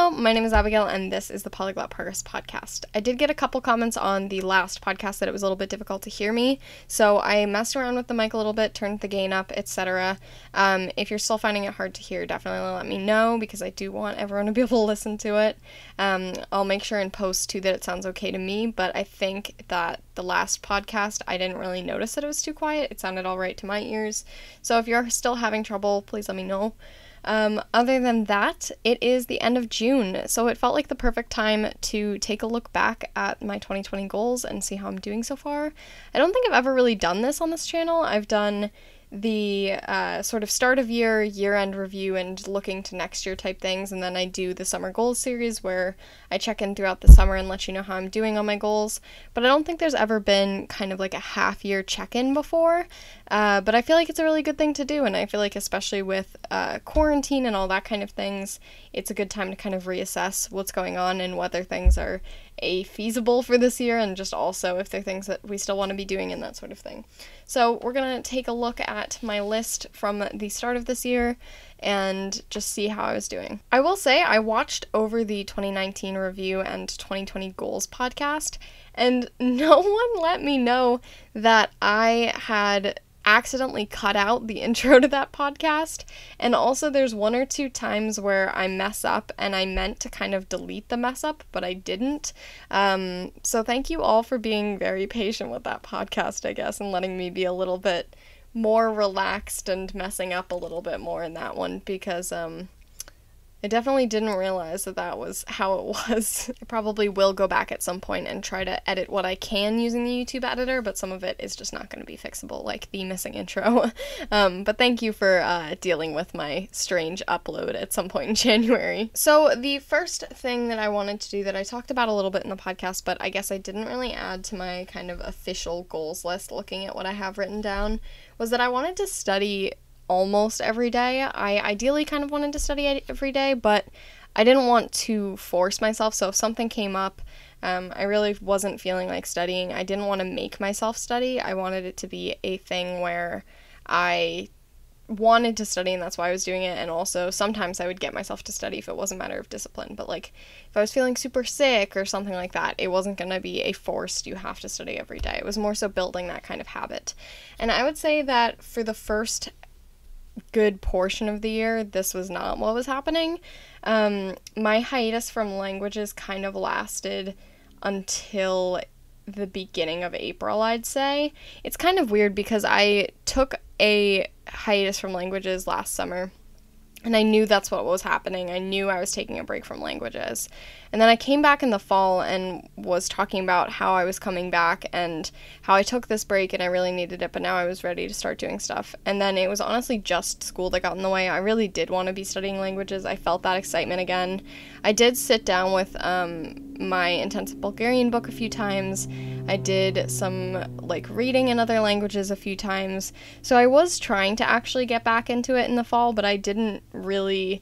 Hello, my name is Abigail, and this is the Polyglot Progress Podcast. I did get a couple comments on the last podcast that it was a little bit difficult to hear me, so I messed around with the mic a little bit, turned the gain up, etc. If you're still finding it hard to hear, definitely let me know, because I do want everyone to be able to listen to it. I'll make sure in post, too, that it sounds okay to me, but I think that the last podcast, I didn't really notice that it was too quiet. It sounded all right to my ears, so if you're still having trouble, please let me know. Other than that, it is the end of June, so it felt like the perfect time to take a look back at my 2020 goals and see how I'm doing so far. I don't think I've ever really done this on this channel. I've done the sort of start of year-end review and looking to next year type things, and then I do the summer goals series where I check in throughout the summer and let you know how I'm doing on my goals, but I don't think there's ever been kind of like a half-year check-in before, but I feel like it's a really good thing to do, and I feel like especially with quarantine and all that kind of things, it's a good time to kind of reassess what's going on and whether things are feasible for this year, and just also if there are things that we still want to be doing and that sort of thing. So we're going to take a look at my list from the start of this year and just see how I was doing. I will say I watched over the 2019 review and 2020 goals podcast, and no one let me know that I had accidentally cut out the intro to that podcast, and also there's one or two times where I mess up and I meant to kind of delete the mess up, but I didn't. So thank you all for being very patient with that podcast, I guess, and letting me be a little bit more relaxed and messing up a little bit more in that one, because I definitely didn't realize that that was how it was. I probably will go back at some point and try to edit what I can using the YouTube editor, but some of it is just not going to be fixable, like the missing intro. But thank you for dealing with my strange upload at some point in January. So the first thing that I wanted to do that I talked about a little bit in the podcast, but I guess I didn't really add to my kind of official goals list looking at what I have written down, was that I wanted to study almost every day. I ideally kind of wanted to study every day, but I didn't want to force myself, so if something came up, I really wasn't feeling like studying, I didn't want to make myself study. I wanted it to be a thing where I wanted to study, and that's why I was doing it, and also sometimes I would get myself to study if it was a matter of discipline, but like if I was feeling super sick or something like that, it wasn't going to be a forced you have to study every day. It was more so building that kind of habit. And I would say that for the first good portion of the year, this was not what was happening. My hiatus from languages kind of lasted until the beginning of April, I'd say. It's kind of weird because I took a hiatus from languages last summer, and I knew that's what was happening. I knew I was taking a break from languages. And then I came back in the fall and was talking about how I was coming back and how I took this break and I really needed it, but now I was ready to start doing stuff. And then it was honestly just school that got in the way. I really did want to be studying languages. I felt that excitement again. I did sit down with my intensive Bulgarian book a few times. I did some reading in other languages a few times. So I was trying to actually get back into it in the fall, but I didn't really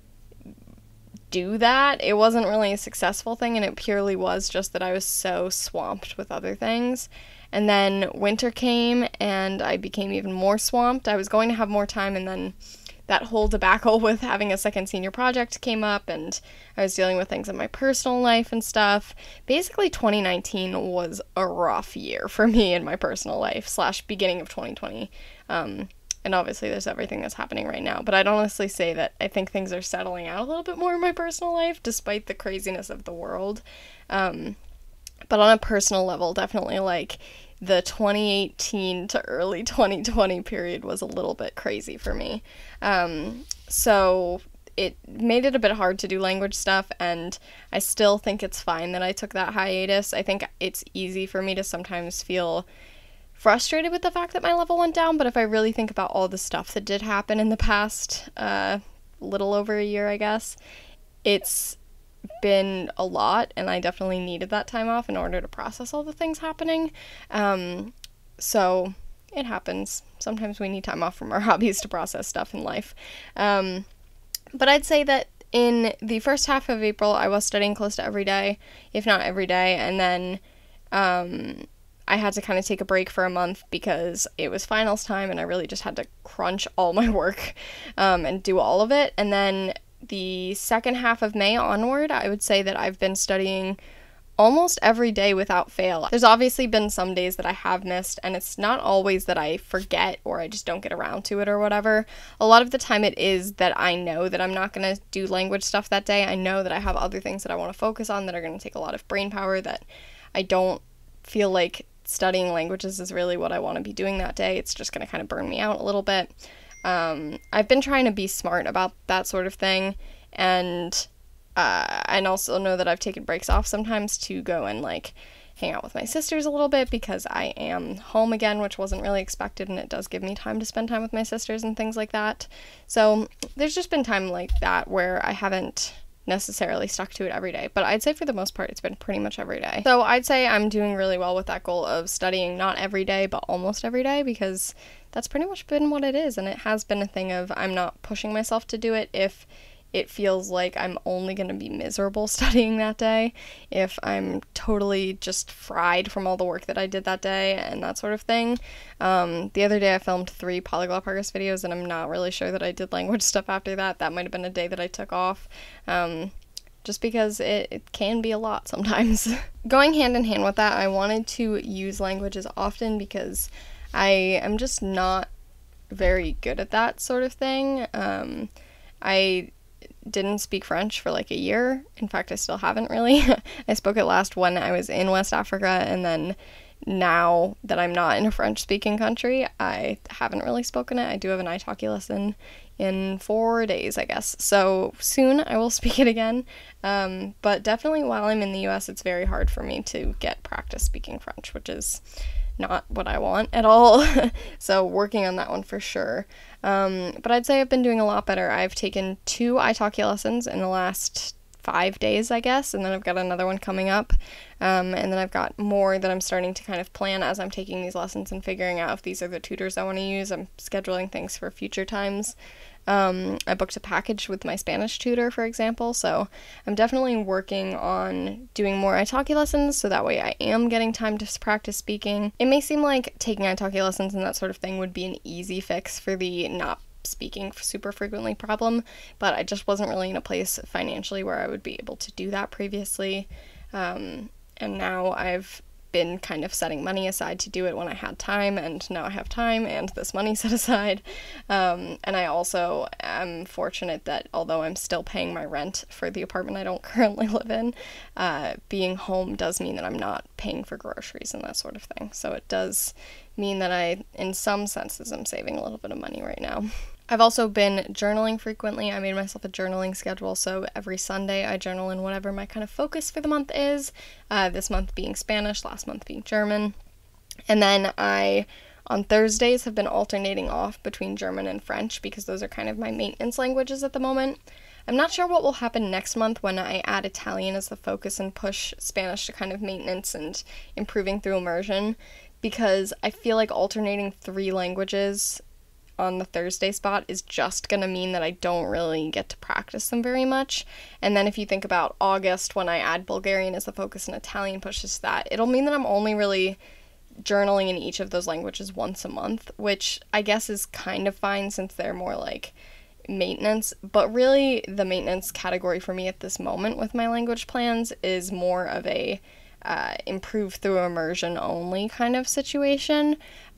do that. It wasn't really a successful thing, and it purely was just that I was so swamped with other things. And then winter came and I became even more swamped. I was going to have more time, and then that whole debacle with having a second senior project came up, and I was dealing with things in my personal life and stuff. Basically, 2019 was a rough year for me in my personal life / beginning of 2020. And obviously there's everything that's happening right now, but I'd honestly say that I think things are settling out a little bit more in my personal life, despite the craziness of the world. But on a personal level, definitely the 2018 to early 2020 period was a little bit crazy for me. So it made it a bit hard to do language stuff, and I still think it's fine that I took that hiatus. I think it's easy for me to sometimes feel frustrated with the fact that my level went down, but if I really think about all the stuff that did happen in the past little over a year, I guess, it's been a lot, and I definitely needed that time off in order to process all the things happening. So it happens. Sometimes we need time off from our hobbies to process stuff in life. But I'd say that in the first half of April, I was studying close to every day, if not every day, and then I had to kind of take a break for a month because it was finals time and I really just had to crunch all my work and do all of it. And then the second half of May onward, I would say that I've been studying almost every day without fail. There's obviously been some days that I have missed, and it's not always that I forget or I just don't get around to it or whatever. A lot of the time it is that I know that I'm not going to do language stuff that day. I know that I have other things that I want to focus on that are going to take a lot of brain power, that I don't feel like studying languages is really what I want to be doing that day. It's just going to kind of burn me out a little bit. I've been trying to be smart about that sort of thing, and also know that I've taken breaks off sometimes to go and like hang out with my sisters a little bit because I am home again, which wasn't really expected, and it does give me time to spend time with my sisters and things like that. So there's just been time like that where I haven't necessarily stuck to it every day, but I'd say for the most part it's been pretty much every day. So I'd say I'm doing really well with that goal of studying not every day but almost every day, because that's pretty much been what it is, and it has been a thing of I'm not pushing myself to do it if it feels like I'm only going to be miserable studying that day, if I'm totally just fried from all the work that I did that day and that sort of thing. The other day I filmed 3 Polyglot Progress videos, and I'm not really sure that I did language stuff after that. That might have been a day that I took off, just because it can be a lot sometimes. Going hand in hand with that, I wanted to use languages often because I am just not very good at that sort of thing. I didn't speak French for like a year. In fact, I still haven't really. I spoke it last when I was in West Africa, and then now that I'm not in a French-speaking country, I haven't really spoken it. I do have an italki lesson in 4 days, I guess. So soon I will speak it again. But definitely while I'm in the US, it's very hard for me to get practice speaking French, which is not what I want at all. So working on that one for sure. But I'd say I've been doing a lot better. I've taken 2 italki lessons in the last 5 days, I guess, and then I've got another one coming up. And then I've got more that I'm starting to kind of plan as I'm taking these lessons and figuring out if these are the tutors I want to use. I'm scheduling things for future times. I booked a package with my Spanish tutor, for example, so I'm definitely working on doing more italki lessons, so that way I am getting time to practice speaking. It may seem like taking italki lessons and that sort of thing would be an easy fix for the not speaking super frequently problem, but I just wasn't really in a place financially where I would be able to do that previously, and now I've been kind of setting money aside to do it when I had time, and now I have time and this money set aside. And I also am fortunate that although I'm still paying my rent for the apartment I don't currently live in, being home does mean that I'm not paying for groceries and that sort of thing. So it does mean that I, in some senses, am saving a little bit of money right now. I've also been journaling frequently. I made myself a journaling schedule, so every Sunday I journal in whatever my kind of focus for the month is, this month being Spanish, last month being German. And then I, on Thursdays, have been alternating off between German and French because those are kind of my maintenance languages at the moment. I'm not sure what will happen next month when I add Italian as the focus and push Spanish to kind of maintenance and improving through immersion, because I feel like alternating 3 languages on the Thursday spot is just going to mean that I don't really get to practice them very much. And then if you think about August, when I add Bulgarian as the focus and Italian pushes that, it'll mean that I'm only really journaling in each of those languages once a month, which I guess is kind of fine since they're more like maintenance. But really, the maintenance category for me at this moment with my language plans is more of a improve through immersion only kind of situation.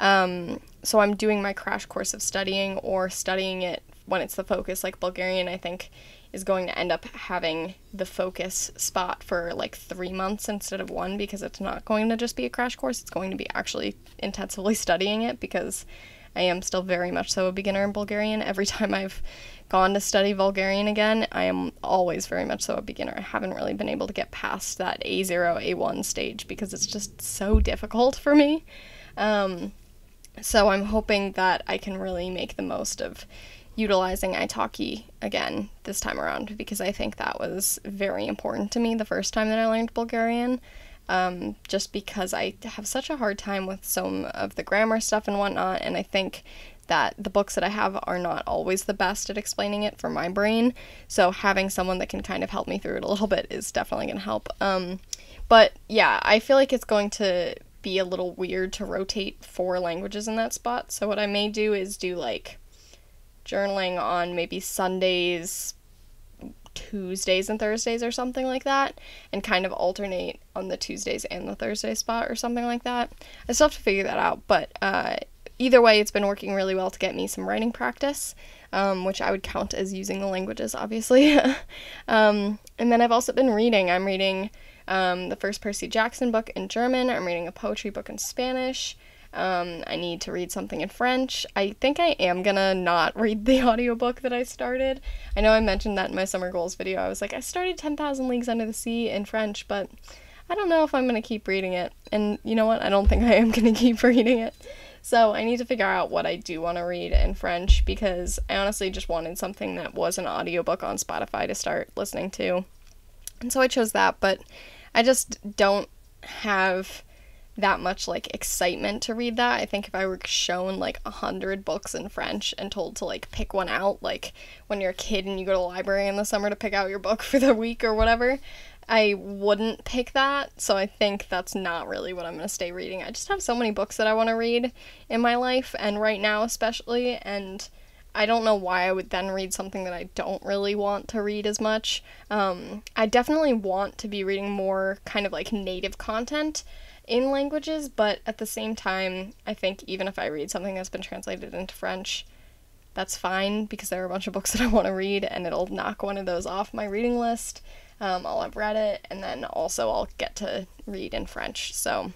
So I'm doing my crash course of studying, or studying it when it's the focus, like Bulgarian, I think, is going to end up having the focus spot for like 3 months instead of 1, because it's not going to just be a crash course, it's going to be actually intensively studying it, because I am still very much so a beginner in Bulgarian. Every time I've gone to study Bulgarian again, I am always very much so a beginner. I haven't really been able to get past that A0, A1 stage because it's just so difficult for me. So I'm hoping that I can really make the most of utilizing italki again this time around, because I think that was very important to me the first time that I learned Bulgarian. Just because I have such a hard time with some of the grammar stuff and whatnot, and I think that the books that I have are not always the best at explaining it for my brain, so having someone that can kind of help me through it a little bit is definitely going to help. But yeah, I feel like it's going to be a little weird to rotate 4 languages in that spot, so what I may do is do like journaling on maybe Sundays Tuesdays and Thursdays or something like that, and kind of alternate on the Tuesdays and the Thursday spot or something like that. I still have to figure that out, but either way, it's been working really well to get me some writing practice, which I would count as using the languages, obviously. And then I've also been reading. I'm reading the first Percy Jackson book in German. I'm reading a poetry book in Spanish. I need to read something in French. I think I am gonna not read the audiobook that I started. I know I mentioned that in my summer goals video. I was like, I started 10,000 Leagues Under the Sea in French, but I don't know if I'm gonna keep reading it. And you know what? I don't think I am gonna keep reading it. So I need to figure out what I do want to read in French, because I honestly just wanted something that was an audiobook on Spotify to start listening to. And so I chose that, but I just don't have that much like excitement to read that. I think if I were shown like 100 books in French and told to like pick one out, like when you're a kid and you go to the library in the summer to pick out your book for the week or whatever, I wouldn't pick that. So I think that's not really what I'm going to stay reading. I just have so many books that I want to read in my life, and right now especially, and I don't know why I would then read something that I don't really want to read as much. I definitely want to be reading more kind of like native content in languages, but at the same time, I think even if I read something that's been translated into French, that's fine, because there are a bunch of books that I want to read, and it'll knock one of those off my reading list. I'll have read it, and then also I'll get to read in French. So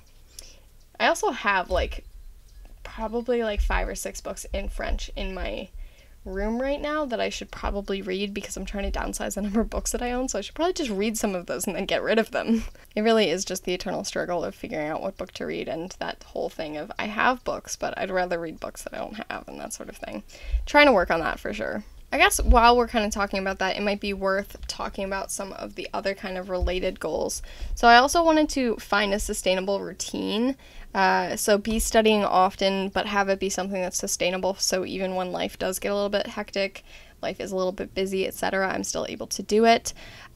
I also have like probably like 5 or 6 books in French in my room right now that I should probably read, because I'm trying to downsize the number of books that I own, so I should probably just read some of those and then get rid of them. It really is just the eternal struggle of figuring out what book to read, and that whole thing of I have books, but I'd rather read books that I don't have, and that sort of thing. Trying to work on that for sure. I guess while we're kind of talking about that, it might be worth talking about some of the other kind of related goals. So I also wanted to find a sustainable routine. So be studying often, but have it be something that's sustainable, so even when life does get a little bit hectic, life is a little bit busy, etc., I'm still able to do it.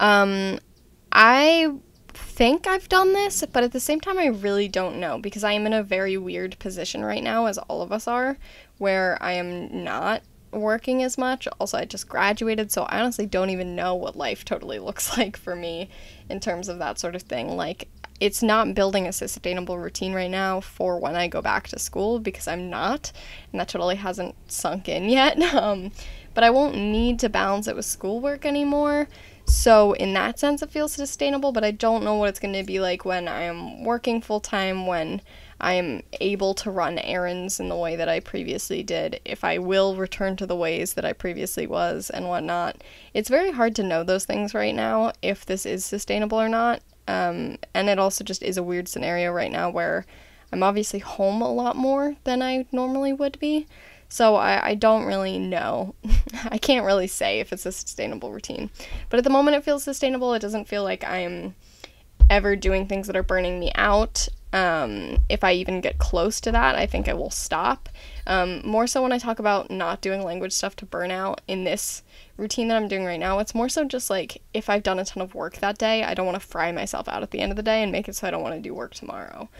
I think I've done this, but at the same time I really don't know, because I am in a very weird position right now, as all of us are, where I am not working as much. Also, I just graduated, so I honestly don't even know what life totally looks like for me in terms of that sort of thing. Like, it's not building a sustainable routine right now for when I go back to school, because I'm not, and that totally hasn't sunk in yet. But I won't need to balance it with schoolwork anymore, so in that sense it feels sustainable, but I don't know what it's going to be like when I am working full-time, when I'm able to run errands in the way that I previously did, if I will return to the ways that I previously was and whatnot. It's very hard to know those things right now, if this is sustainable or not. And it also just is a weird scenario right now where I'm obviously home a lot more than I normally would be. So I don't really know. I can't really say if it's a sustainable routine. But at the moment it feels sustainable. It doesn't feel like I'm ever doing things that are burning me out. If I even get close to that, I think I will stop. More so when I talk about not doing language stuff to burn out in this routine that I'm doing right now, it's more so just like, if I've done a ton of work that day, I don't want to fry myself out at the end of the day and make it so I don't want to do work tomorrow.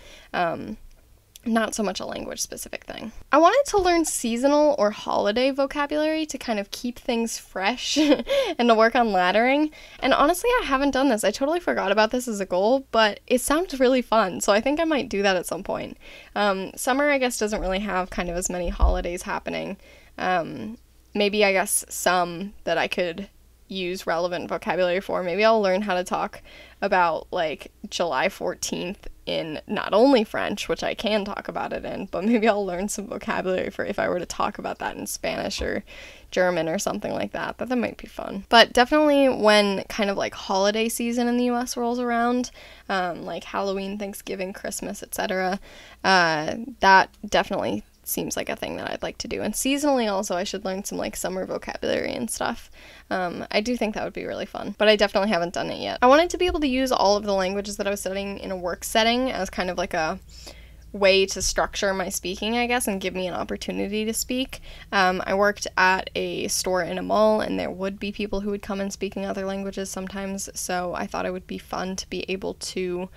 Not so much a language specific thing. I wanted to learn seasonal or holiday vocabulary to kind of keep things fresh and to work on laddering. And honestly, I haven't done this. I totally forgot about this as a goal, but it sounds really fun, so I think I might do that at some point. Summer, I guess, doesn't really have kind of as many holidays happening. Maybe, I guess, some that I could use relevant vocabulary for. Maybe I'll learn how to talk about, like, July 14th in not only French, which I can talk about it in, but maybe I'll learn some vocabulary for if I were to talk about that in Spanish or German or something like that. That might be fun. But definitely when kind of like holiday season in the US rolls around, like Halloween, Thanksgiving, Christmas, etc., that definitely seems like a thing that I'd like to do. And seasonally also, I should learn some like summer vocabulary and stuff. I do think that would be really fun, but I definitely haven't done it yet. I wanted to be able to use all of the languages that I was studying in a work setting as kind of like a way to structure my speaking, I guess, and give me an opportunity to speak. I worked at a store in a mall, and there would be people who would come and speak in other languages sometimes, so I thought it would be fun to be able to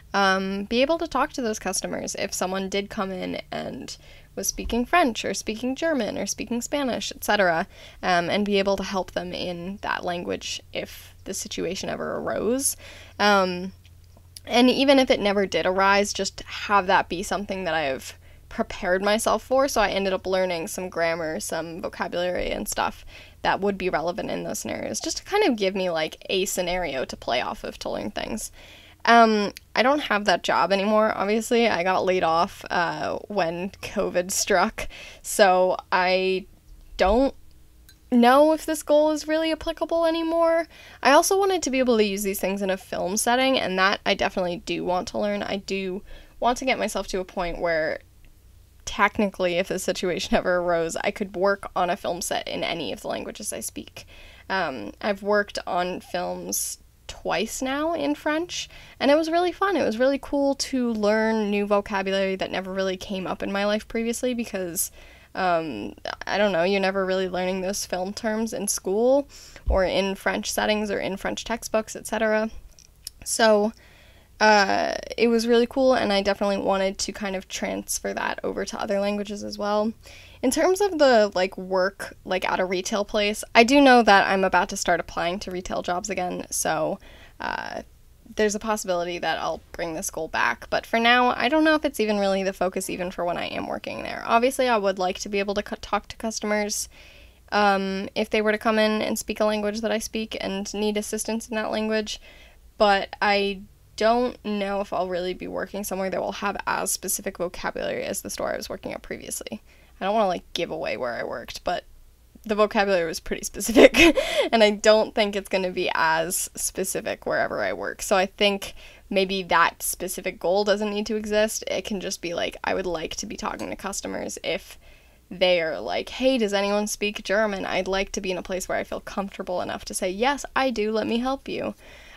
be able to talk to those customers if someone did come in and was speaking French or speaking German or speaking Spanish, etc., and be able to help them in that language if the situation ever arose. And even if it never did arise, just have that be something that I've prepared myself for. So I ended up learning some grammar, some vocabulary and stuff that would be relevant in those scenarios, just to kind of give me like a scenario to play off of to learn things. I don't have that job anymore, obviously. I got laid off when COVID struck, so I don't know if this goal is really applicable anymore. I also wanted to be able to use these things in a film setting, and that I definitely do want to learn. I do want to get myself to a point where technically, if the situation ever arose, I could work on a film set in any of the languages I speak. I've worked on films twice now in French, and it was really fun. It was really cool to learn new vocabulary that never really came up in my life previously because, I don't know, you're never really learning those film terms in school or in French settings or in French textbooks, etc. So, it was really cool, and I definitely wanted to kind of transfer that over to other languages as well. In terms of the, work, at a retail place, I do know that I'm about to start applying to retail jobs again, so there's a possibility that I'll bring this goal back. But for now, I don't know if it's even really the focus even for when I am working there. Obviously, I would like to be able to talk to customers if they were to come in and speak a language that I speak and need assistance in that language, but I don't know if I'll really be working somewhere that will have as specific vocabulary as the store I was working at previously. I don't want to give away where I worked, but the vocabulary was pretty specific, and I don't think it's going to be as specific wherever I work. So I think maybe that specific goal doesn't need to exist. It can just be I would like to be talking to customers if they are hey, does anyone speak German? I'd like to be in a place where I feel comfortable enough to say, yes, I do, let me help you.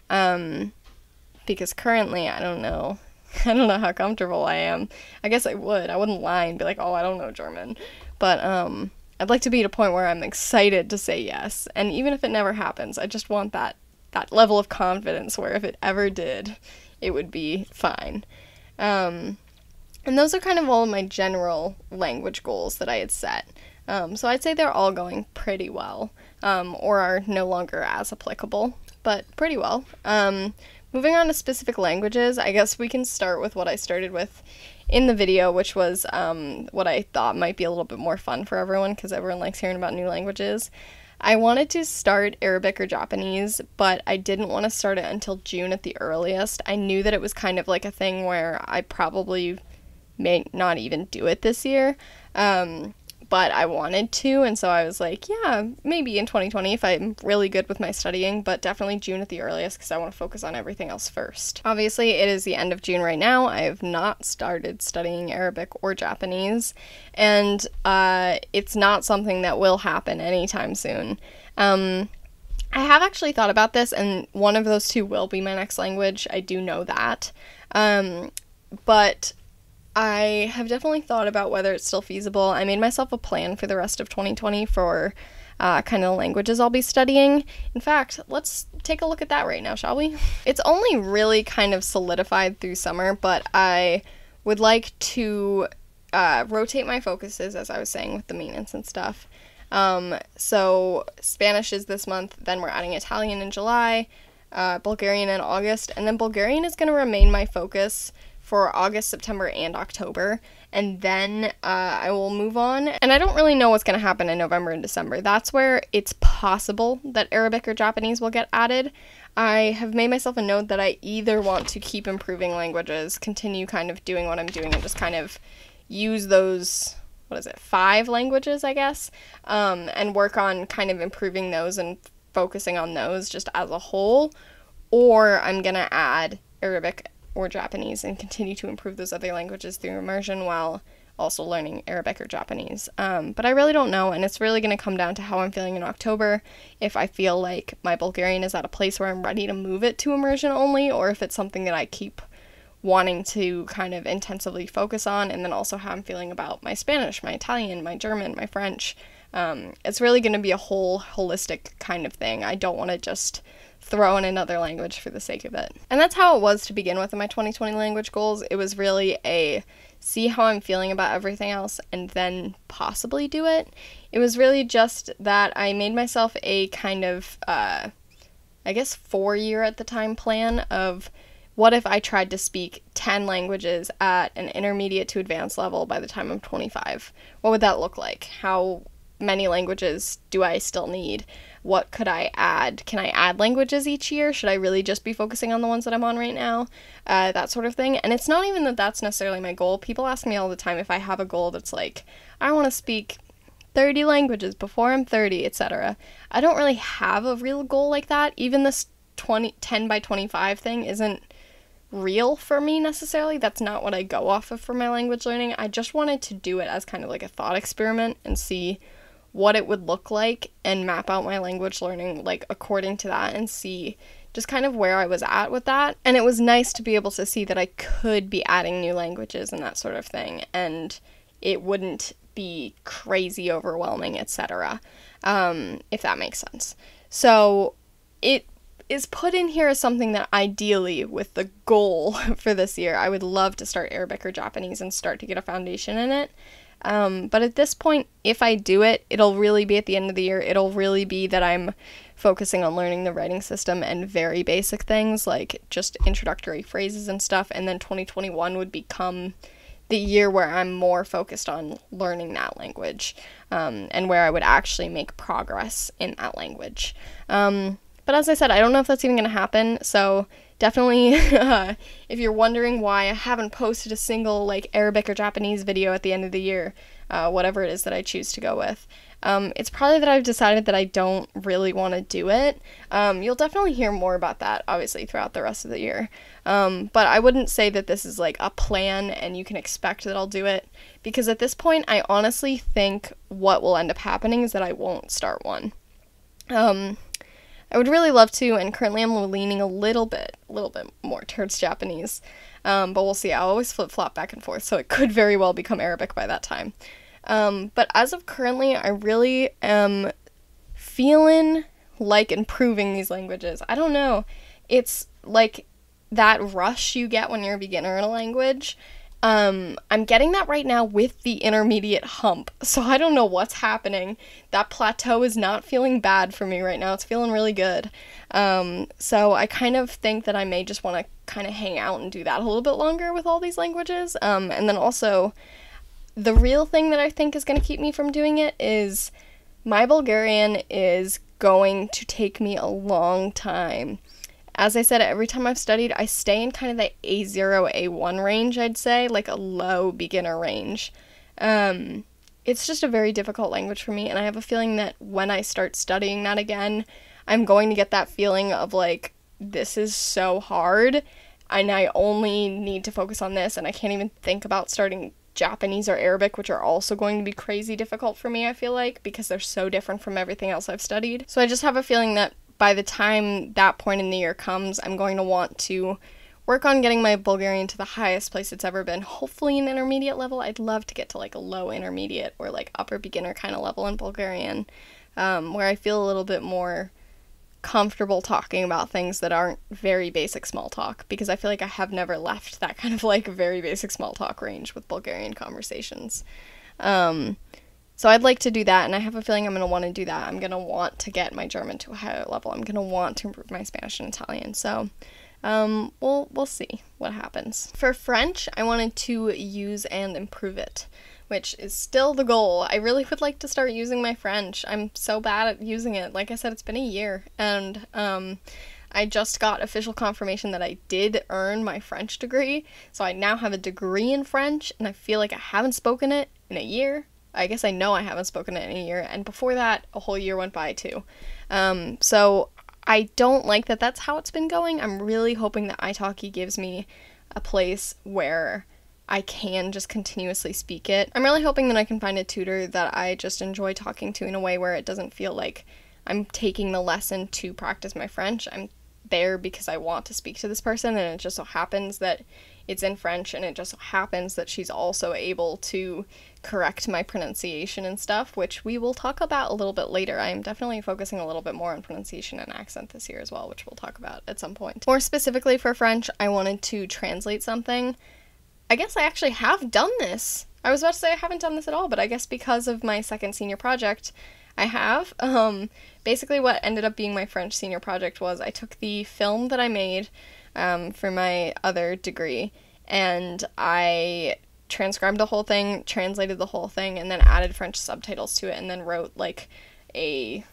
Because currently, I don't know how comfortable I am. I guess I wouldn't lie and be oh, I don't know German. But, I'd like to be at a point where I'm excited to say yes. And even if it never happens, I just want that level of confidence where if it ever did, it would be fine. And those are kind of all of my general language goals that I had set. So I'd say they're all going pretty well, or are no longer as applicable, but pretty well. Moving on to specific languages, I guess we can start with what I started with in the video, which was what I thought might be a little bit more fun for everyone, because everyone likes hearing about new languages. I wanted to start Arabic or Japanese, but I didn't want to start it until June at the earliest. I knew that it was kind of a thing where I probably may not even do it this year, but I wanted to, and so I was yeah, maybe in 2020 if I'm really good with my studying, but definitely June at the earliest because I want to focus on everything else first. Obviously, it is the end of June right now. I have not started studying Arabic or Japanese, and it's not something that will happen anytime soon. I have actually thought about this, and one of those two will be my next language. I do know that. But I have definitely thought about whether it's still feasible. I made myself a plan for the rest of 2020 for kind of the languages I'll be studying. In fact, let's take a look at that right now, shall we? It's only really kind of solidified through summer, but I would like to rotate my focuses, as I was saying, with the maintenance and stuff. So Spanish is this month, then we're adding Italian in July, Bulgarian in August, and then Bulgarian is going to remain my focus for August, September, and October, and then I will move on. And I don't really know what's going to happen in November and December. That's where it's possible that Arabic or Japanese will get added. I have made myself a note that I either want to keep improving languages, continue kind of doing what I'm doing, and just kind of use those, 5 languages, I guess, and work on kind of improving those and focusing on those just as a whole, or I'm going to add Arabic or Japanese and continue to improve those other languages through immersion while also learning Arabic or Japanese. But I really don't know, and it's really going to come down to how I'm feeling in October, if I feel like my Bulgarian is at a place where I'm ready to move it to immersion only, or if it's something that I keep wanting to kind of intensively focus on, and then also how I'm feeling about my Spanish, my Italian, my German, my French. It's really going to be a whole holistic kind of thing. I don't want to just throw in another language for the sake of it. And that's how it was to begin with in my 2020 language goals. It was really a see how I'm feeling about everything else and then possibly do it. It was really just that I made myself a kind of, 4-year at the time plan of what if I tried to speak 10 languages at an intermediate to advanced level by the time I'm 25? What would that look like? How many languages do I still need? What could I add? Can I add languages each year? Should I really just be focusing on the ones that I'm on right now? That sort of thing. And it's not even that that's necessarily my goal. People ask me all the time if I have a goal that's like, I want to speak 30 languages before I'm 30, etc. I don't really have a real goal like that. Even this 10 by 25 thing isn't real for me necessarily. That's not what I go off of for my language learning. I just wanted to do it as kind of like a thought experiment and see what it would look like and map out my language learning like according to that and see just kind of where I was at with that. And it was nice to be able to see that I could be adding new languages and that sort of thing, and it wouldn't be crazy overwhelming, etc. If that makes sense. So it is put in here as something that ideally, with the goal for this year, I would love to start Arabic or Japanese and start to get a foundation in it. But at this point, if I do it, it'll really be at the end of the year. It'll really be that I'm focusing on learning the writing system and very basic things like just introductory phrases and stuff. And then 2021 would become the year where I'm more focused on learning that language, and where I would actually make progress in that language. But as I said, I don't know if that's even going to happen. So definitely, if you're wondering why I haven't posted a single like Arabic or Japanese video at the end of the year, whatever it is that I choose to go with, it's probably that I've decided that I don't really want to do it. You'll definitely hear more about that, obviously, throughout the rest of the year. But I wouldn't say that this is like a plan and you can expect that I'll do it, because at this point, I honestly think what will end up happening is that I won't start one. I would really love to, and currently I'm leaning a little bit more towards Japanese, but we'll see. I always flip-flop back and forth, so it could very well become Arabic by that time. But as of currently, I really am feeling like improving these languages. I don't know. It's like that rush you get when you're a beginner in a language. I'm getting that right now with the intermediate hump, so I don't know what's happening. That plateau is not feeling bad for me right now. It's feeling really good. So I kind of think that I may just want to kind of hang out and do that a little bit longer with all these languages. And then also, the real thing that I think is going to keep me from doing it is my Bulgarian is going to take me a long time. As I said, every time I've studied, I stay in kind of the A0, A1 range, I'd say, like a low beginner range. It's just a very difficult language for me, and I have a feeling that when I start studying that again, I'm going to get that feeling of like, this is so hard, and I only need to focus on this, and I can't even think about starting Japanese or Arabic, which are also going to be crazy difficult for me, I feel like, because they're so different from everything else I've studied. So I just have a feeling that by the time that point in the year comes, I'm going to want to work on getting my Bulgarian to the highest place it's ever been, hopefully an intermediate level. I'd love to get to like a low intermediate or like upper beginner kind of level in Bulgarian, where I feel a little bit more comfortable talking about things that aren't very basic small talk, because I feel like I have never left that kind of like very basic small talk range with Bulgarian conversations. So I'd like to do that, and I have a feeling I'm going to want to do that. I'm going to want to get my German to a higher level. I'm going to want to improve my Spanish and Italian. So we'll see what happens. For French, I wanted to use and improve it, which is still the goal. I really would like to start using my French. I'm so bad at using it. Like I said, it's been a year, and I just got official confirmation that I did earn my French degree. So I now have a degree in French, and I feel like I haven't spoken it in a year. I guess I know I haven't spoken it in a year, and before that, a whole year went by too. So I don't like that that's how it's been going. I'm really hoping that italki gives me a place where I can just continuously speak it. I'm really hoping that I can find a tutor that I just enjoy talking to in a way where it doesn't feel like I'm taking the lesson to practice my French. I'm there because I want to speak to this person, and it just so happens that it's in French, and it just so happens that she's also able to correct my pronunciation and stuff, which we will talk about a little bit later. I am definitely focusing a little bit more on pronunciation and accent this year as well, which we'll talk about at some point. More specifically for French, I wanted to translate something. I guess I actually have done this. I was about to say I haven't done this at all, but I guess because of my second senior project, I have. Basically what ended up being my French senior project was I took the film that I made for my other degree, and I transcribed the whole thing, translated the whole thing, and then added French subtitles to it, and then wrote like a,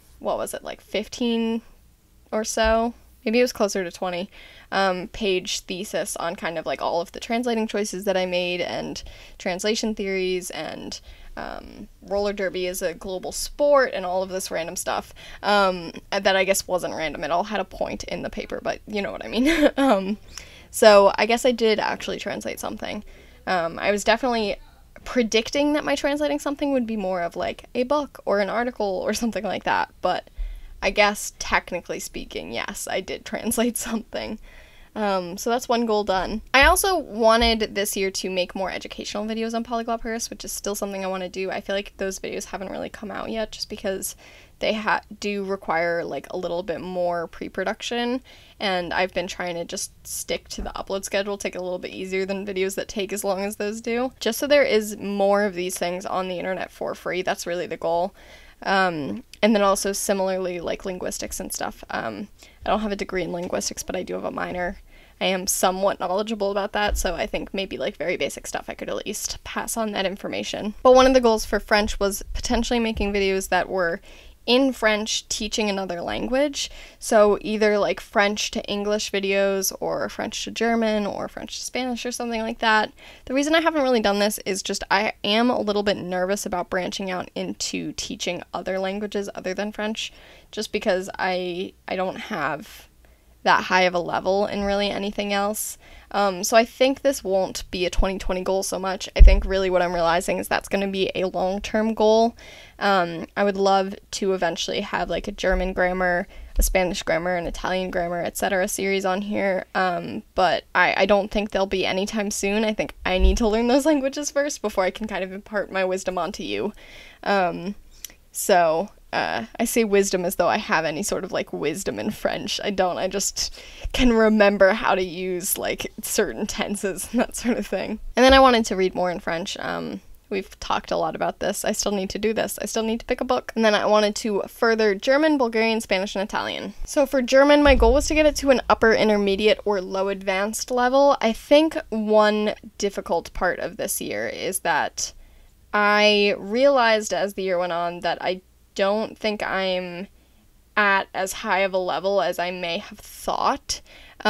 15 or so, maybe it was closer to 20 page thesis on kind of like all of the translating choices that I made, and translation theories, and roller derby is a global sport, and all of this random stuff that I guess wasn't random. It all had a point in the paper, but you know what I mean. So I guess I did actually translate something. I was definitely predicting that my translating something would be more of like a book or an article or something like that, but I guess technically speaking, yes, I did translate something. So that's one goal done. I also wanted this year to make more educational videos on Polyglot Paris, which is still something I want to do. I feel like those videos haven't really come out yet just because they do require like a little bit more pre-production, and I've been trying to just stick to the upload schedule, take it a little bit easier than videos that take as long as those do, just so there is more of these things on the internet for free. That's really the goal. And then also similarly like linguistics and stuff. I don't have a degree in linguistics, but I do have a minor. I am somewhat knowledgeable about that, so I think maybe like very basic stuff I could at least pass on that information. But one of the goals for French was potentially making videos that were in French teaching another language, so either like French to English videos, or French to German, or French to Spanish, or something like that. The reason I haven't really done this is just I am a little bit nervous about branching out into teaching other languages other than French, just because I don't have that high of a level in really anything else. So I think this won't be a 2020 goal so much. I think really what I'm realizing is that's going to be a long-term goal. I would love to eventually have like a German grammar, a Spanish grammar, an Italian grammar, etc. series on here, but I don't think they'll be anytime soon. I think I need to learn those languages first before I can kind of impart my wisdom onto you. I say wisdom as though I have any sort of like wisdom in French. I don't. I just can remember how to use like certain tenses and that sort of thing. And then I wanted to read more in French. We've talked a lot about this. I still need to do this. I still need to pick a book. And then I wanted to further German, Bulgarian, Spanish, and Italian. So for German, my goal was to get it to an upper intermediate or low advanced level. I think one difficult part of this year is that I realized as the year went on that I don't think I'm at as high of a level as I may have thought.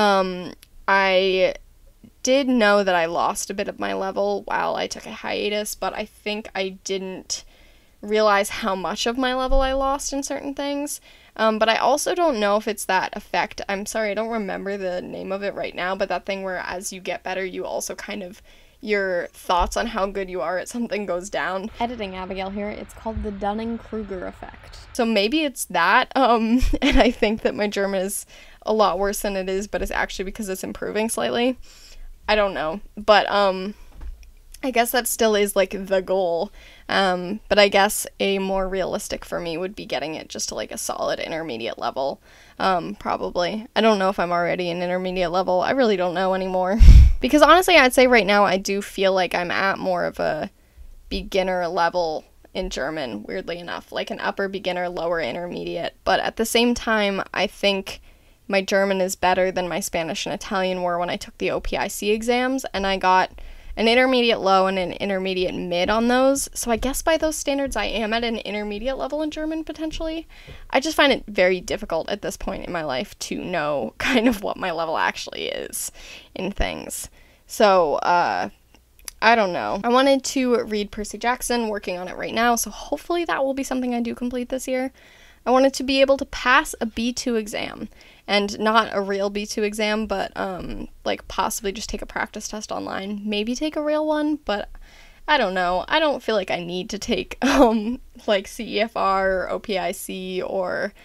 I did know that I lost a bit of my level while I took a hiatus, but I think I didn't realize how much of my level I lost in certain things. But I also don't know if it's that effect. I'm sorry, I don't remember the name of it right now, but that thing where as you get better, you also kind of, your thoughts on how good you are at something goes down. Editing Abigail here. It's called the Dunning-Kruger effect. So maybe it's that, and I think that my German is a lot worse than it is, but it's actually because it's improving slightly. I don't know, but I guess that still is like the goal, but I guess a more realistic for me would be getting it just to like a solid intermediate level, probably. I don't know if I'm already an intermediate level. I really don't know anymore. Because honestly, I'd say right now I do feel like I'm at more of a beginner level in German, weirdly enough, like an upper beginner, lower intermediate. But at the same time, I think my German is better than my Spanish and Italian were when I took the OPIC exams, and I got an intermediate low and an intermediate mid on those. So I guess by those standards, I am at an intermediate level in German, potentially. I just find it very difficult at this point in my life to know kind of what my level actually is in things. So, I don't know. I wanted to read Percy Jackson, working on it right now, so hopefully that will be something I do complete this year. I wanted to be able to pass a B2 exam, and not a real B2 exam, but like possibly just take a practice test online, maybe take a real one, but I don't know. I don't feel like I need to take like CEFR or OPIC or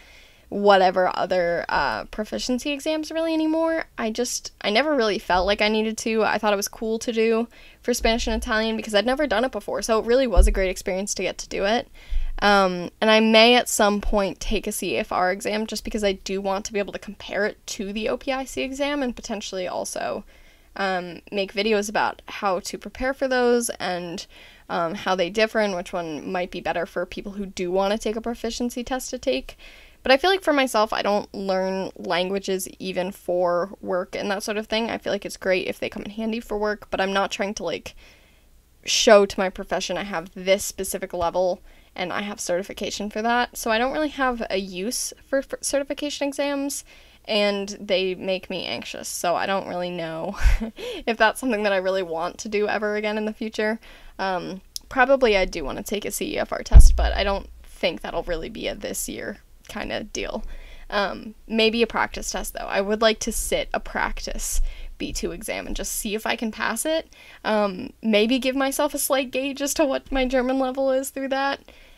whatever other proficiency exams really anymore. I never really felt like I needed to. I thought it was cool to do for Spanish and Italian because I'd never done it before, so it really was a great experience to get to do it. And I may at some point take a CFR exam just because I do want to be able to compare it to the OPIC exam and potentially also make videos about how to prepare for those and how they differ and which one might be better for people who do want to take a proficiency test to take. But I feel like for myself, I don't learn languages even for work and that sort of thing. I feel like it's great if they come in handy for work, but I'm not trying to like show to my profession I have this specific level and I have certification for that. So I don't really have a use for certification exams, and they make me anxious. So I don't really know if that's something that I really want to do ever again in the future. Probably I do want to take a CEFR test, but I don't think that'll really be a this year kind of deal. Maybe a practice test though. I would like to sit a practice B2 exam and just see if I can pass it. Maybe give myself a slight gauge as to what my German level is through that.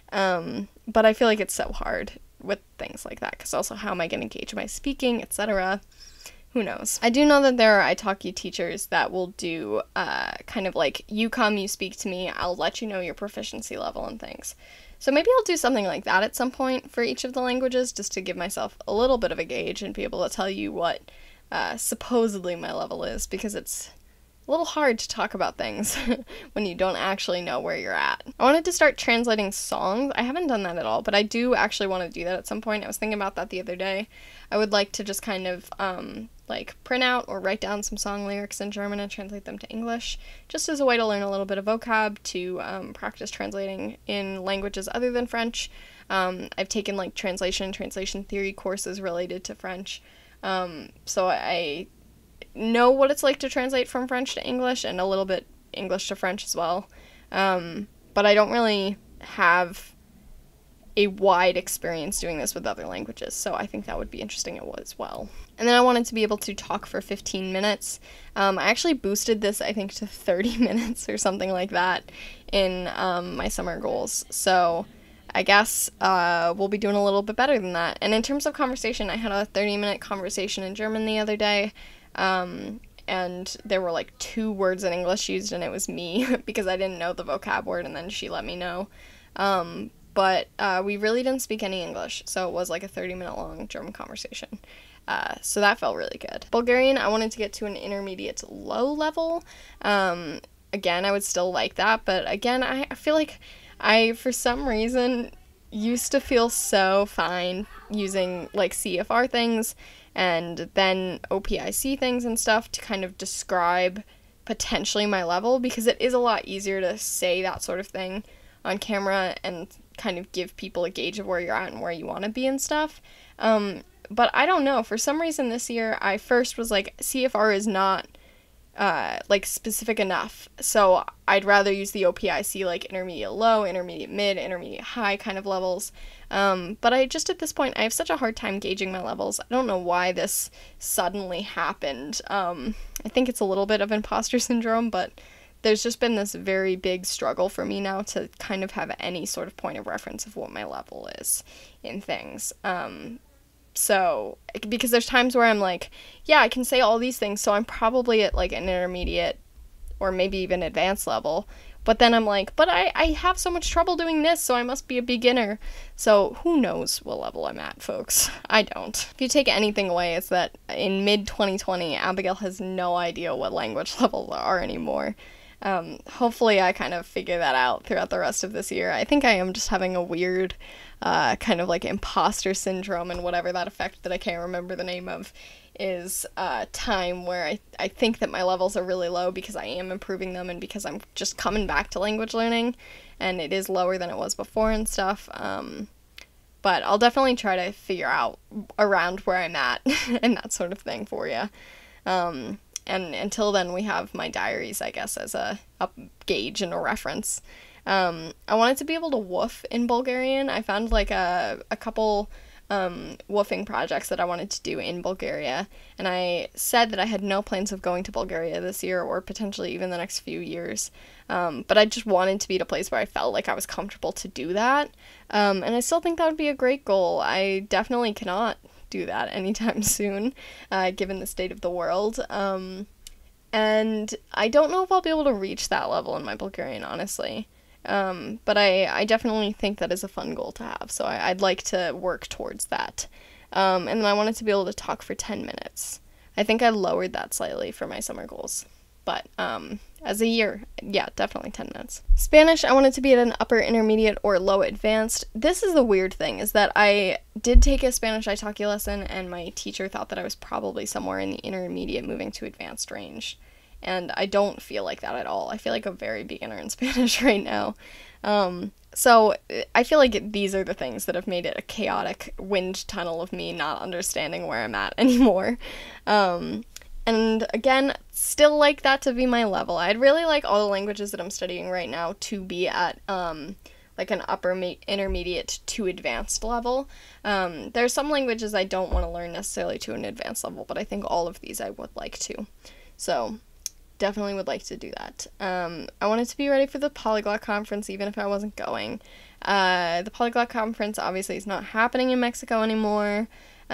But I feel like it's so hard with things like that, because also how am I going to gauge my speaking, etc. Who knows? I do know that there are italki teachers that will do kind of like, you come, you speak to me, I'll let you know your proficiency level and things. So maybe I'll do something like that at some point for each of the languages, just to give myself a little bit of a gauge and be able to tell you what supposedly my level is, because it's a little hard to talk about things when you don't actually know where you're at. I wanted to start translating songs. I haven't done that at all, but I do actually want to do that at some point. I was thinking about that the other day. I would like to just kind of like print out or write down some song lyrics in German and translate them to English, just as a way to learn a little bit of vocab, to practice translating in languages other than French. I've taken like translation theory courses related to French, so I know what it's like to translate from French to English and a little bit English to French as well, but I don't really have a wide experience doing this with other languages, so I think that would be interesting as well. And then I wanted to be able to talk for 15 minutes. I actually boosted this, I think, to 30 minutes or something like that in my summer goals, so I guess we'll be doing a little bit better than that. And in terms of conversation, I had a 30-minute conversation in German the other day, and there were like 2 words in English used, and it was me because I didn't know the vocab word, and then she let me know. But we really didn't speak any English, so it was like a 30-minute long German conversation. So that felt really good. Bulgarian, I wanted to get to an intermediate to low level. Again, I would still like that, but again, I feel like I, for some reason, used to feel so fine using like CFR things and then OPIC things and stuff to kind of describe potentially my level, because it is a lot easier to say that sort of thing on camera and kind of give people a gauge of where you're at and where you want to be and stuff. But I don't know, for some reason this year I first was like, CFR is not like specific enough, so I'd rather use the OPIC like intermediate low, intermediate mid, intermediate high kind of levels. But I just, at this point, I have such a hard time gauging my levels. I don't know why this suddenly happened. I think it's a little bit of imposter syndrome, but there's just been this very big struggle for me now to kind of have any sort of point of reference of what my level is in things. So, because there's times where I'm like, yeah, I can say all these things, so I'm probably at like an intermediate or maybe even advanced level. But then I'm like, but I have so much trouble doing this, so I must be a beginner. So who knows what level I'm at, folks? I don't. If you take anything away, it's that in mid-2020, Abigail has no idea what language levels are anymore. Hopefully I kind of figure that out throughout the rest of this year. I think I am just having a weird kind of like imposter syndrome, and whatever that effect that I can't remember the name of is time where I think that my levels are really low because I am improving them and because I'm just coming back to language learning, and it is lower than it was before and stuff. But I'll definitely try to figure out around where I'm at and that sort of thing for you. And until then, we have my diaries, I guess, as a gauge and a reference. I wanted to be able to woof in Bulgarian. I found like a couple woofing projects that I wanted to do in Bulgaria, and I said that I had no plans of going to Bulgaria this year or potentially even the next few years, but I just wanted to be at a place where I felt like I was comfortable to do that, and I still think that would be a great goal. I definitely cannot do that anytime soon, given the state of the world, and I don't know if I'll be able to reach that level in my Bulgarian, honestly. But I definitely think that is a fun goal to have, so I'd like to work towards that. And then I wanted to be able to talk for 10 minutes. I think I lowered that slightly for my summer goals. But as a year, yeah, definitely 10 minutes. Spanish, I wanted to be at an upper intermediate or low advanced. This is the weird thing, is that I did take a Spanish Italki lesson, and my teacher thought that I was probably somewhere in the intermediate moving to advanced range. And I don't feel like that at all. I feel like a very beginner in Spanish right now. So I feel like these are the things that have made it a chaotic wind tunnel of me not understanding where I'm at anymore. And again, still like that to be my level. I'd really like all the languages that I'm studying right now to be at like an upper intermediate to advanced level. There's some languages I don't want to learn necessarily to an advanced level, but I think all of these I would like to. So definitely would like to do that. I wanted to be ready for the Polyglot Conference even if I wasn't going. The Polyglot Conference obviously is not happening in Mexico anymore.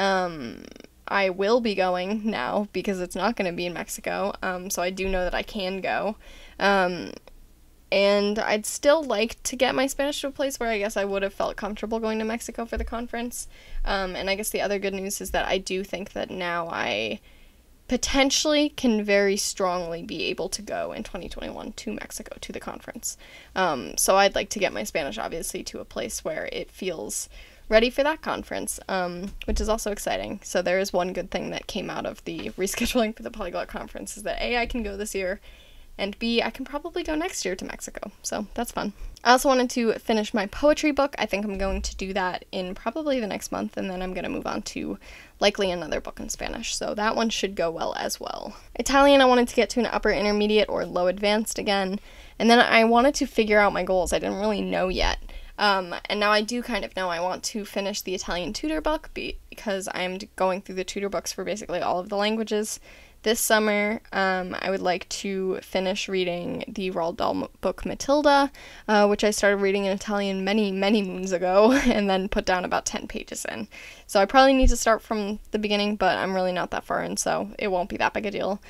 I will be going now because it's not going to be in Mexico, so I do know that I can go. And I'd still like to get my Spanish to a place where I guess I would have felt comfortable going to Mexico for the conference. And I guess the other good news is that I do think that now I potentially can very strongly be able to go in 2021 to Mexico, to the conference. So I'd like to get my Spanish, obviously, to a place where it feels ready for that conference, which is also exciting. So there is one good thing that came out of the rescheduling for the Polyglot Conference, is that A, I can go this year, and B, I can probably go next year to Mexico. So that's fun. I also wanted to finish my poetry book. I think I'm going to do that in probably the next month, and then I'm going to move on to likely another book in Spanish. So that one should go well as well. Italian, I wanted to get to an upper intermediate or low advanced again, and then I wanted to figure out my goals. I didn't really know yet. And now I do kind of know. I want to finish the Italian tutor book because I'm going through the tutor books for basically all of the languages. This summer, I would like to finish reading the Roald Dahl book Matilda, which I started reading in Italian many, many moons ago, and then put down about 10 pages in. So I probably need to start from the beginning, but I'm really not that far in, so it won't be that big a deal.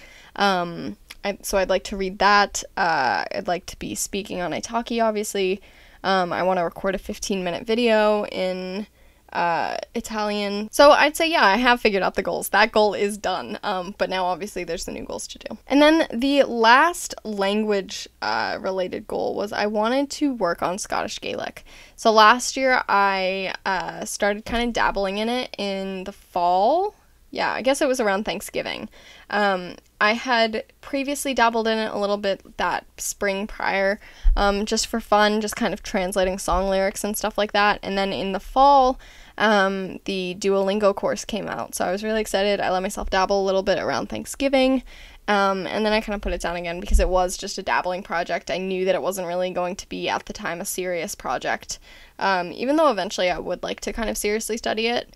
So I'd like to read that. I'd like to be speaking on Italki, obviously. I want to record a 15-minute video in Italian. So I'd say, yeah, I have figured out the goals. That goal is done, but now obviously there's the new goals to do. And then the last language related goal was I wanted to work on Scottish Gaelic. So last year I started kind of dabbling in it in the fall. Yeah, I guess it was around Thanksgiving. I had previously dabbled in it a little bit that spring prior, just for fun, just kind of translating song lyrics and stuff like that. And then in the fall, the Duolingo course came out, so I was really excited. I let myself dabble a little bit around Thanksgiving, and then I kind of put it down again because it was just a dabbling project. I knew that it wasn't really going to be, at the time, a serious project, even though eventually I would like to kind of seriously study it.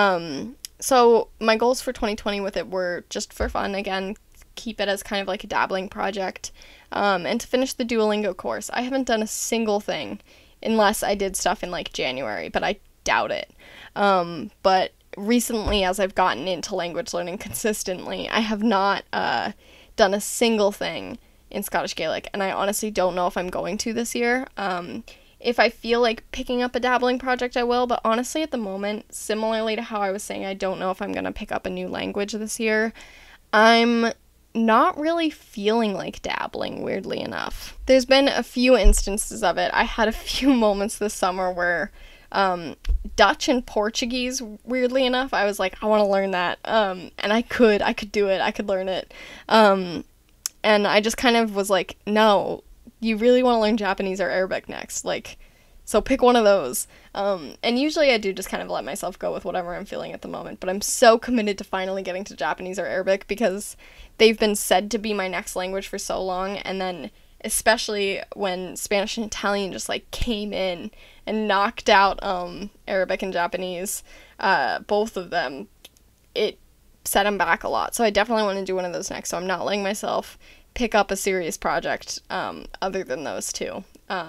So my goals for 2020 with it were just for fun, again, keep it as kind of like a dabbling project, and to finish the Duolingo course. I haven't done a single thing unless I did stuff in like January, but I doubt it. But recently, as I've gotten into language learning consistently, I have not done a single thing in Scottish Gaelic, and I honestly don't know if I'm going to this year. If I feel like picking up a dabbling project, I will, but honestly, at the moment, similarly to how I was saying I don't know if I'm going to pick up a new language this year, I'm not really feeling like dabbling, weirdly enough. There's been a few instances of it. I had a few moments this summer where Dutch and Portuguese, weirdly enough, I was like, I want to learn that, and I could do it, I could learn it, and I just kind of was like, no, you really want to learn Japanese or Arabic next, like, so pick one of those. And usually I do just kind of let myself go with whatever I'm feeling at the moment, but I'm so committed to finally getting to Japanese or Arabic because they've been said to be my next language for so long, and then especially when Spanish and Italian just like came in and knocked out Arabic and Japanese, both of them. It set them back a lot. So I definitely want to do one of those next. So I'm not letting myself pick up a serious project other than those two.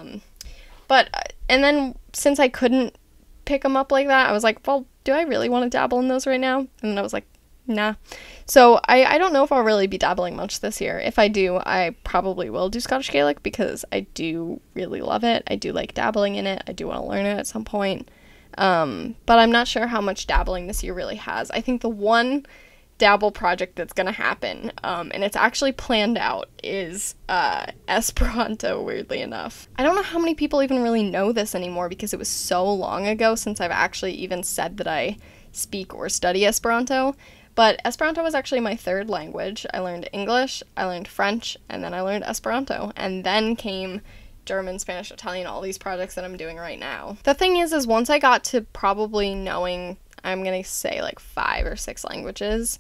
But and then since I couldn't pick them up like that, I was like, well, do I really want to dabble in those right now? And then I was like, nah. So I don't know if I'll really be dabbling much this year. If I do, I probably will do Scottish Gaelic because I do really love it. I do like dabbling in it. I do want to learn it at some point. But I'm not sure how much dabbling this year really has. I think the one dabble project that's going to happen, and it's actually planned out, is Esperanto, weirdly enough. I don't know how many people even really know this anymore because it was so long ago since I've actually even said that I speak or study Esperanto, but Esperanto was actually my third language. I learned English, I learned French, and then I learned Esperanto, and then came German, Spanish, Italian, all these projects that I'm doing right now. The thing is once I got to probably knowing, I'm gonna say like 5 or 6 languages,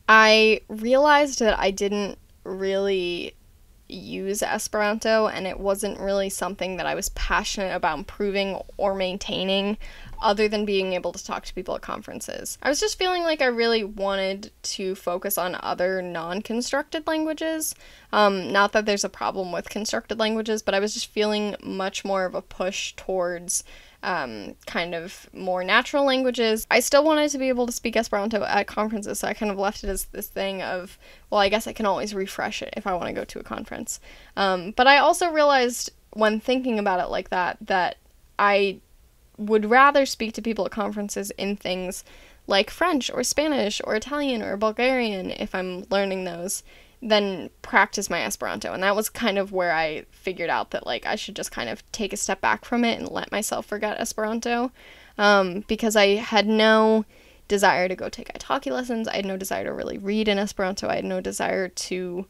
I realized that I didn't really use Esperanto, and it wasn't really something that I was passionate about improving or maintaining other than being able to talk to people at conferences. I was just feeling like I really wanted to focus on other non-constructed languages. Not that there's a problem with constructed languages, but I was just feeling much more of a push towards kind of more natural languages. I still wanted to be able to speak Esperanto at conferences, so I kind of left it as this thing of, well, I guess I can always refresh it if I want to go to a conference. But I also realized when thinking about it like that, that I would rather speak to people at conferences in things like French or Spanish or Italian or Bulgarian, if I'm learning those, than practice my Esperanto. And that was kind of where I figured out that like I should just kind of take a step back from it and let myself forget Esperanto, because I had no desire to go take italki lessons. I had no desire to really read in Esperanto. I had no desire to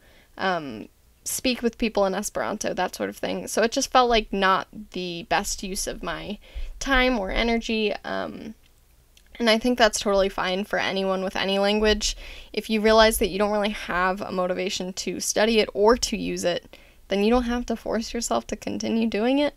speak with people in Esperanto, that sort of thing. So it just felt like not the best use of my time or energy. And I think that's totally fine for anyone with any language. If you realize that you don't really have a motivation to study it or to use it, then you don't have to force yourself to continue doing it.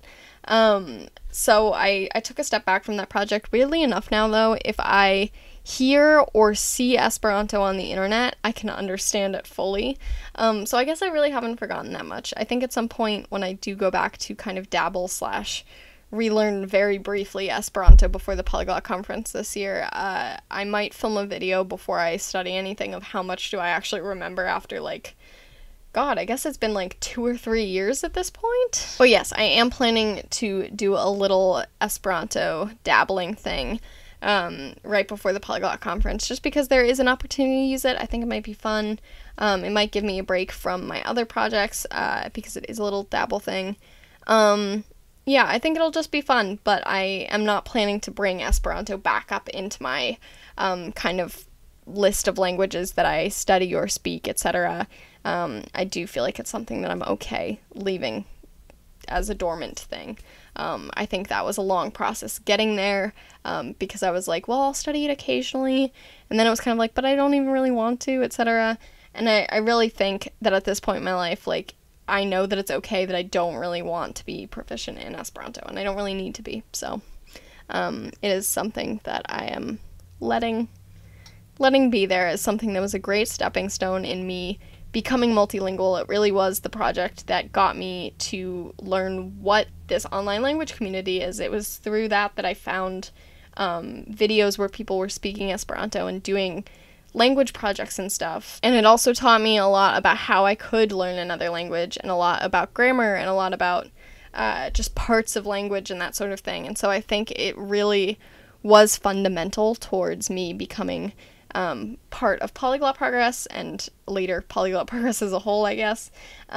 So I took a step back from that project. Weirdly enough now, though, if I hear or see Esperanto on the internet, I can understand it fully. So I guess I really haven't forgotten that much. I think at some point when I do go back to kind of dabble / relearn very briefly Esperanto before the Polyglot Conference this year, I might film a video before I study anything of how much do I actually remember after, like, God, I guess it's been like 2 or 3 years at this point. But yes, I am planning to do a little Esperanto dabbling thing right before the Polyglot Conference, just because there is an opportunity to use it. I think it might be fun. It might give me a break from my other projects, because it is a little dabble thing. Yeah, I think it'll just be fun, but I am not planning to bring Esperanto back up into my kind of list of languages that I study or speak, etc. I do feel like it's something that I'm okay leaving as a dormant thing. I think that was a long process getting there, because I was like, well, I'll study it occasionally, and then it was kind of like, but I don't even really want to, etc. And I really think that at this point in my life, like, I know that it's okay that I don't really want to be proficient in Esperanto, and I don't really need to be, so it is something that I am letting be there as something that was a great stepping stone in me becoming multilingual. It really was the project that got me to learn what this online language community is. It was through that I found videos where people were speaking Esperanto and doing language projects and stuff. And it also taught me a lot about how I could learn another language, and a lot about grammar, and a lot about just parts of language and that sort of thing. And so I think it really was fundamental towards me becoming part of Polyglot Progress, and later Polyglot Progress as a whole, I guess,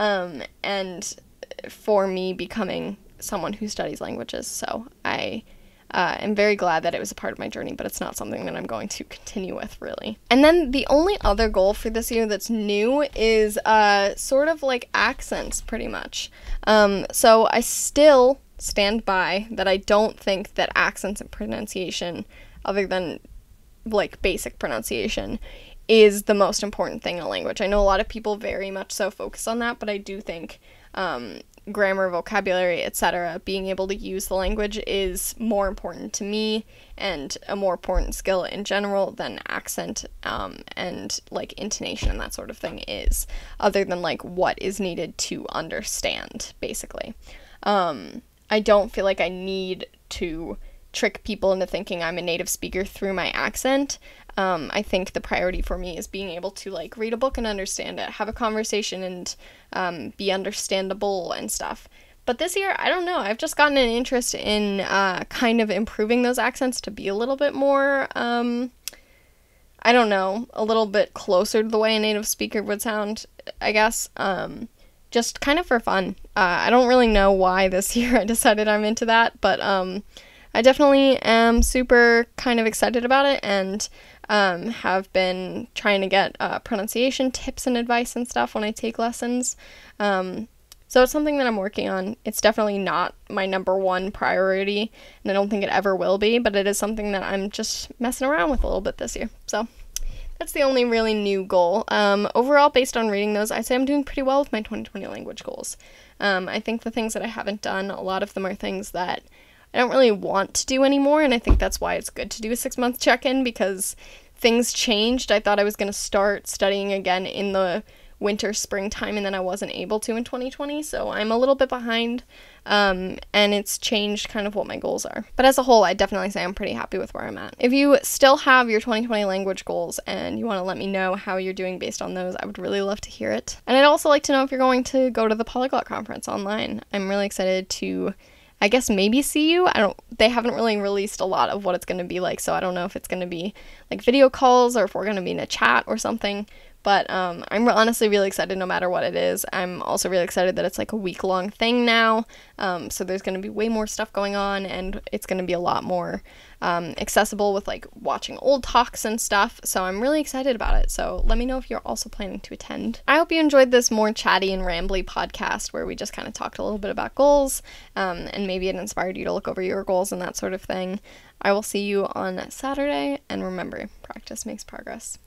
and for me becoming someone who studies languages. So I am very glad that it was a part of my journey, but it's not something that I'm going to continue with, really. And then the only other goal for this year that's new is sort of like accents, pretty much. So I still stand by that I don't think that accents and pronunciation, other than like basic pronunciation, is the most important thing in a language. I know a lot of people very much so focus on that, but I do think grammar, vocabulary, etc., being able to use the language is more important to me and a more important skill in general than accent and like intonation and that sort of thing is, other than like what is needed to understand, basically. I don't feel like I need to trick people into thinking I'm a native speaker through my accent. I think the priority for me is being able to like read a book and understand it, have a conversation and be understandable and stuff. But this year, I don't know, I've just gotten an interest in kind of improving those accents to be a little bit more, I don't know, a little bit closer to the way a native speaker would sound, I guess. Just kind of for fun. I don't really know why this year I decided I'm into that, but I definitely am super kind of excited about it and have been trying to get pronunciation tips and advice and stuff when I take lessons. So it's something that I'm working on. It's definitely not my number one priority, and I don't think it ever will be, but it is something that I'm just messing around with a little bit this year. So that's the only really new goal. Overall, based on reading those, I'd say I'm doing pretty well with my 2020 language goals. I think the things that I haven't done, a lot of them are things that I don't really want to do anymore, and I think that's why it's good to do a 6-month check-in, because things changed. I thought I was going to start studying again in the winter, springtime, and then I wasn't able to in 2020, so I'm a little bit behind, and it's changed kind of what my goals are. But as a whole, I definitely say I'm pretty happy with where I'm at. If you still have your 2020 language goals and you want to let me know how you're doing based on those, I would really love to hear it. And I'd also like to know if you're going to go to the Polyglot Conference online. I'm really excited to, I guess, maybe see you. They haven't really released a lot of what it's going to be like, so I don't know if it's going to be like video calls or if we're going to be in a chat or something. But I'm honestly really excited no matter what it is. I'm also really excited that it's like a week-long thing now. So there's going to be way more stuff going on, and it's going to be a lot more accessible with like watching old talks and stuff. So I'm really excited about it. So let me know if you're also planning to attend. I hope you enjoyed this more chatty and rambly podcast where we just kind of talked a little bit about goals, and maybe it inspired you to look over your goals and that sort of thing. I will see you on Saturday, and remember, practice makes progress.